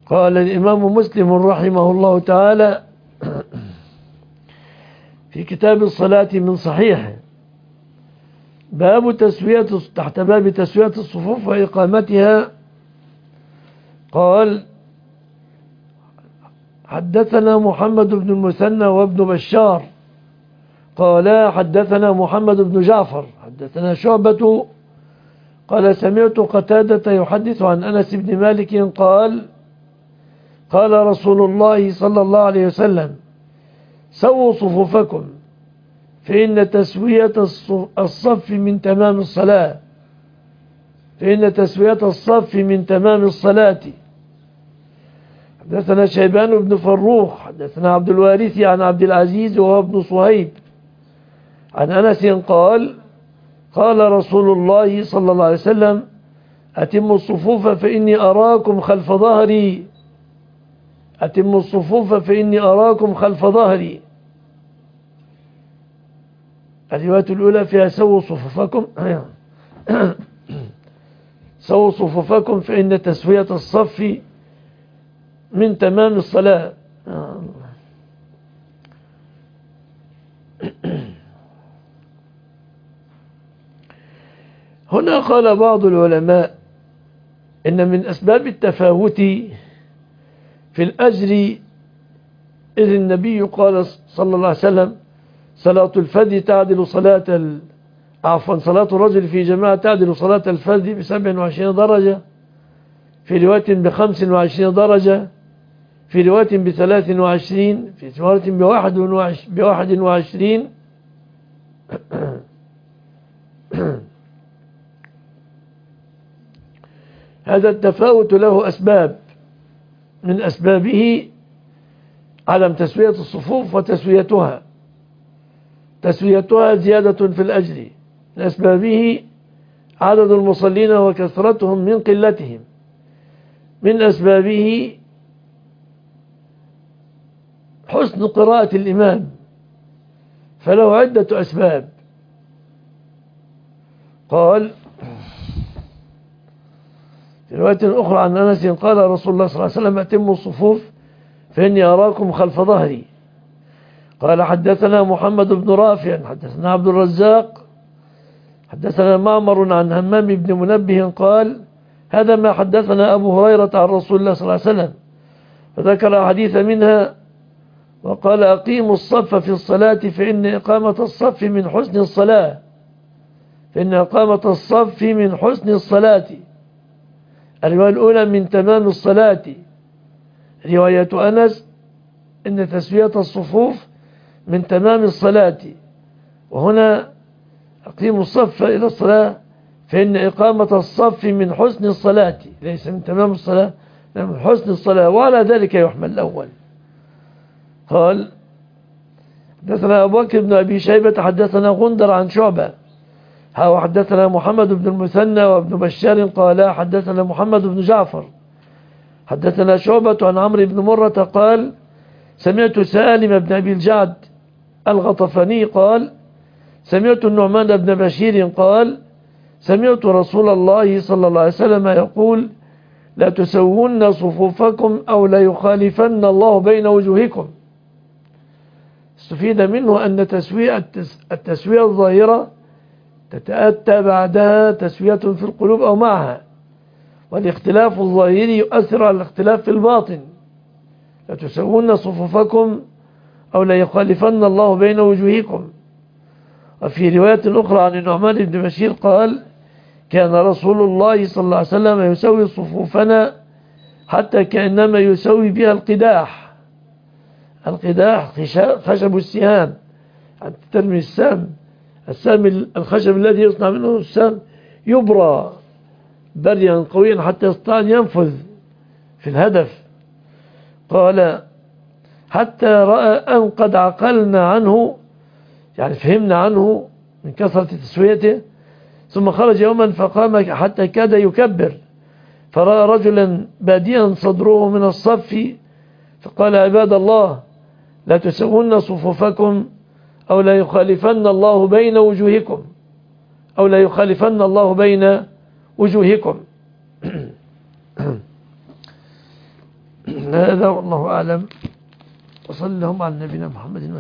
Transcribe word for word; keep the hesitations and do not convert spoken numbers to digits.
قال الإمام مسلم رحمه الله تعالى في كتاب الصلاة من صحيحه: باب تسوية تحت باب تسوية الصفوف وإقامتها. قال: حدثنا محمد بن المثنى وابن بشار قال حدثنا محمد بن جعفر حدثنا شعبة قال سمعت قتادة يحدث عن أنس بن مالك قال: قال رسول الله صلى الله عليه وسلم: سووا صفوفكم فإن تسوية الصف من تمام الصلاة فإن تسوية الصف من تمام الصلاة. حدثنا شيبان بن فروخ حدثنا عبد الوارث عن عبد العزيز وهو ابن صهيب عن أنس قال: قال رسول الله صلى الله عليه وسلم: أتموا الصفوف فإني أراكم خلف ظهري أتموا الصفوف فإني أراكم خلف ظهري. الرواية الأولى فيها سووا صفوفكم سووا صفوفكم فإن تسوية الصف من تمام الصلاة. هنا قال بعض العلماء إن من أسباب التفاوت في الأجر إذ النبي قال صلى الله عليه وسلم: صلاة الفذ تعدل صلاة ال... عفوا صلاة الرجل في جماعة تعدل صلاة الفذ بسبع وعشرين درجة، في رواية بخمس وعشرين درجة، في رواية بثلاث وعشرين، في رواية بواحد, وعش... بواحد وعشرين. هذا التفاوت له أسباب، من أسبابه عدم تسوية الصفوف وتسويتها تسويتها زيادة في الأجر، من أسبابه عدد المصلين وكثرتهم من قلتهم، من أسبابه حسن قراءة الإمام، فله عدة أسباب. قال في رواية أخرى عن أنس قال رسول الله صلى الله عليه وسلم: أتموا الصفوف فإني أراكم خلف ظهري. قال حدثنا محمد بن رافع حدثنا عبد الرزاق حدثنا معمر عن همام بن منبه قال: هذا ما حدثنا أبو هريرة عن رسول الله صلى الله عليه وسلم، فذكر حديث منها وقال: أقيموا الصف في الصلاة فإن إقامة الصف من حسن الصلاة فإن إقامة الصف من حسن الصلاة. الرواية الأولى من تمام الصلاة، رواية أنس إن تسوية الصفوف من تمام الصلاة، وهنا أقيموا الصف إلى الصلاة فإن إقامة الصف من حسن الصلاة، ليس من تمام الصلاة، من حسن الصلاة، وعلى ذلك يحمل الأول. قال حدثنا أبو بكر بن أبي شيبة حدثنا غندر عن شعبة وحدثنا محمد بن المثنى وابن بشار قال حدثنا محمد بن جعفر حدثنا شعبة عن عمرو بن مرة قال: سمعت سالم بن أبي الجعد الغطفاني قال: سمعت النعمان بن بشير قال: سمعت رسول الله صلى الله عليه وسلم يقول: لا تسوون صفوفكم أو لا يخالفن الله بين وجوهكم. استفيد منه أن تسوية التسوية الظاهرة تتأتى بعدها تسوية في القلوب أو معها، والاختلاف الظاهري يؤثر على الاختلاف في الباطن. لا تسوون صفوفكم أو لا يخالفن الله بين وجوهكم. وفي رواية أخرى عن النعمان بن بشير قال: كان رسول الله صلى الله عليه وسلم يسوي صفوفنا حتى كأنما يسوي بها القداح. القداح خشب السهام، أن ترمي السهم السهم الخشب الذي يصنع منه السهم يبرى بريا قويا حتى يستطيع أن ينفذ في الهدف. قال: حتى رأى أن قد عقلنا عنه، يعني فهمنا عنه من كثرة تسويته، ثم خرج يوما فقام حتى كاد يكبر، فرأى رجلا باديا صدره من الصف، فقال: عباد الله، لا تسوون صفوفكم أو لا يخالفن الله بين وجوهكم أو لا يخالفن الله بين وجوهكم. هذا والله أعلم. وصلى اللهم على نبينا محمد.